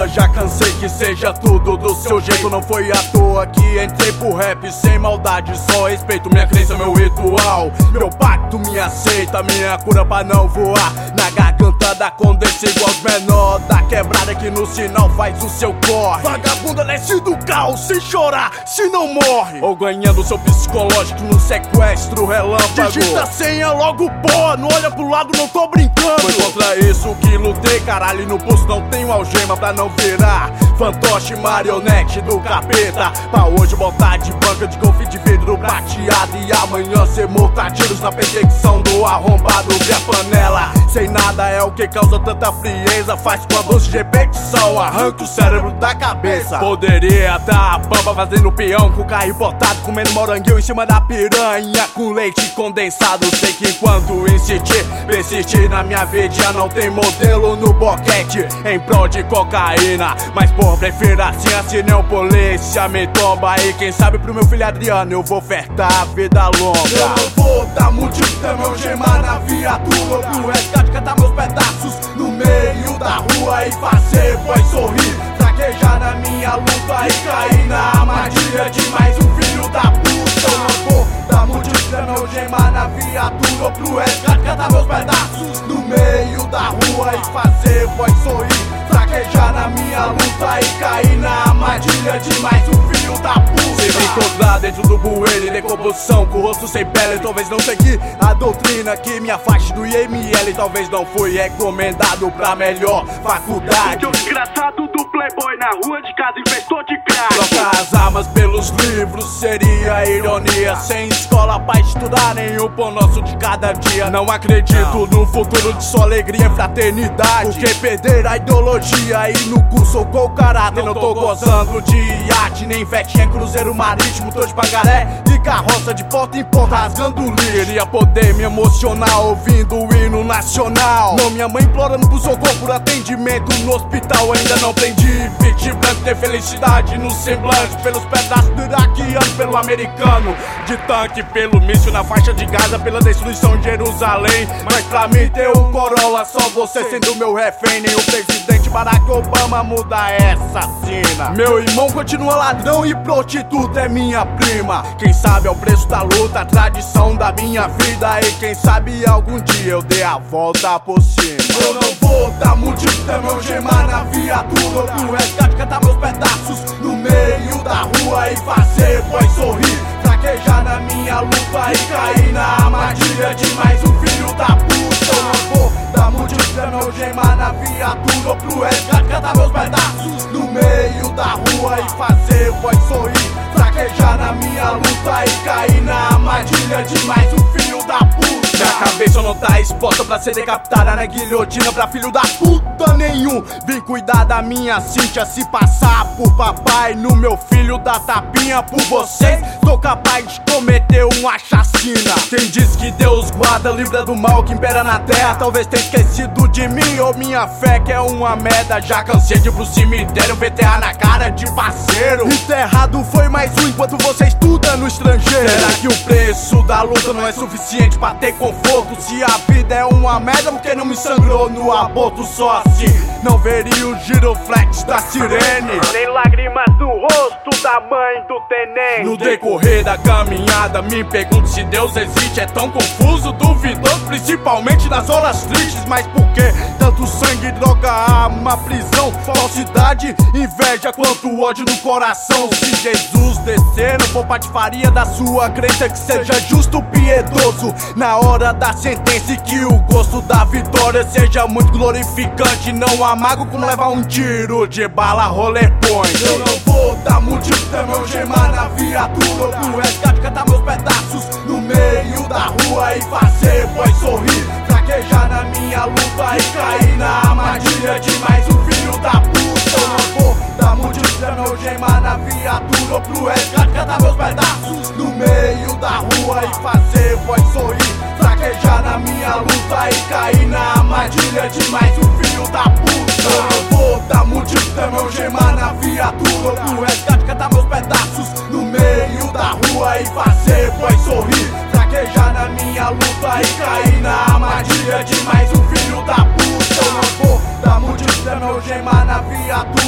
vida, já cansei que seja tudo do seu jeito. Não foi à toa que entrei pro rap sem maldade, só respeito minha crença, meu ritual, meu pacto, me aceita, minha cura pra não voar na garganta da condessa, igual os menor da quebrada que no sinal faz o seu corre. Vagabunda desce do carro sem chorar, se não morre, ou ganhando seu psicológico no sequestro relâmpago. Digita a senha logo, pô, não olha pro lado, não tô brincando. Foi contra isso que lutei, caralho, e no pulso não tenho algema pra não virar fantoche, marionete do capeta. Pra hoje botar de banca de golfe de vidro prateado, e amanhã ser morto a tiros na perseguição do arrombado de a panela. Sem nada é o que causa tanta frieza, faz com a doce de repetição, arranca o cérebro da cabeça. Poderia tá a pampa fazendo peão com o carro importado, comendo moranguinho em cima da piranha com leite condensado. Sei que enquanto insistir, persistir na minha vida, não tem modelo no boquete em prol de cocaína. Mas por prefiro assim nem o polícia me tomba. E quem sabe pro meu filho Adriano eu vou ofertar a vida longa. Eu não vou dar motivo pra meu gemar na viatura, pro resgate catar meus pedaços no meio da rua e fazer voz sorrir, fraquejar na minha luta e cair na armadilha de mais um filho da puta. Eu não vou dar motivo pra meu gemar na viatura, pro resgate catar meus pedaços no meio da rua e fazer voz sorrir, fraquejar na minha luta e cair na armadilha de mais um filho da puta. Se me encontrar dentro do bueiro em decomposição, com o rosto sem pele, talvez não segui a doutrina que me afaste do IML. Talvez não fui recomendado pra melhor faculdade. O desgraçado do playboy na rua de casa investou de crack. Trocar as armas pelos livros seria ironia. Sem escola pra estudar, nenhum pão nosso de cada dia. Não acredito num futuro de só alegria e fraternidade, porque perder a ideologia e no curso com o caráter. Não tô gozando de iate, nem vetinha, cruzeiro marítimo, tô de pagaré e carroça de porta em porta rasgando lixo. Queria poder me emocionar ouvindo o hino nacional, não minha mãe implorando pro socorro por atendimento no hospital. Ainda não aprendi verde branco, ter felicidade no semblante, pelos pedaços do iraquiano, pelo americano de tanque, pelo míssil na faixa de Gaza, pela destruição de Jerusalém. Mas pra mim ter um Corolla, só você sendo meu refém, nem o presidente Barack Obama muda essa cena. Meu irmão continua ladrão e prostituta é minha prima. Quem sabe é o preço da luta, a tradição da minha vida, e quem sabe algum dia eu dei a volta por cima. Eu não vou dar motivo pra meu gemar na viatura, pro resgate catar meus pedaços no meio da rua e fazer voz sorrir, fraquejar na minha luta e cair na armadilha de mais um filho da puta. Eu não vou dar motivo pra meu gemar na viatura, pro resgate catar meus pedaços no meio da rua e fazer voz sorrir, fraquejar na minha luta e cair na armadilha de mais um filho da puta. Minha cabeça não tá exposta pra ser decapitada na guilhotina pra filho da puta nenhum. Vim cuidar da minha Cíntia, se passar por papai no meu filho da tapinha. Por vocês, tô capaz de cometer uma chacina. Quem diz que Deus guarda, livra do mal que impera na terra, talvez tenha esquecido de mim ou minha fé que é uma merda. Já cansei de ir pro cemitério, VTA na cara de parceiro. Enterrado foi mais um enquanto você estuda no estrangeiro. Será que o preço da luta não é suficiente pra ter conforto? Se a vida é uma merda, porque não me sangrou no aborto? Só assim não veria o giroflex da sirene, nem lágrimas no rosto da mãe do tenente. No decorrer da caminhada me pergunto se Deus existe. É tão confuso, duvidoso, principalmente nas horas tristes. Mas por que tanto sangue, droga, arma, prisão, falsidade, inveja, quanto ódio no coração? Se Jesus descer, não for patifaria da sua crença, que seja justo, piedoso na hora da sentença, e que o gosto da vitória seja muito glorificante. Não amargo como levar um tiro de bala rolê point. Eu não vou dar motivo pra meu gemar na viatura, pro resgate catar meus pedaços no meio da rua e fazer voz sorrir, fraquejar na minha luta e cair na armadilha de mais um filho da puta. Eu não vou dar motivo pra meu gemar na viatura, pro resgate catar meus pedaços no meio da rua e fazer voz sorrir, fraquejar na minha luta e cair na armadilha de mais um filho da puta. Eu não vou dar motivo pra meu gemar na viatura, pro resgate catar meus pedaços no meio da rua e fazer voz sorrir, fraquejar na minha luta e cair na armadilha de mais um filho da puta. Eu não vou dar motivo pra meu gemar na viatura,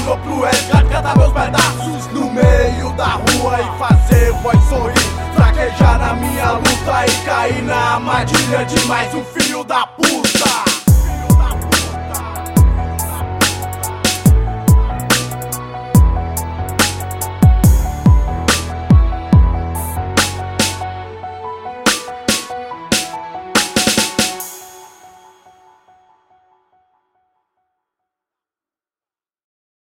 língua pro resgate, cantar meus pedaços no meio da rua e fazer voz sorrir, fraquejar na minha luta e cair na armadilha de mais um filho da puta.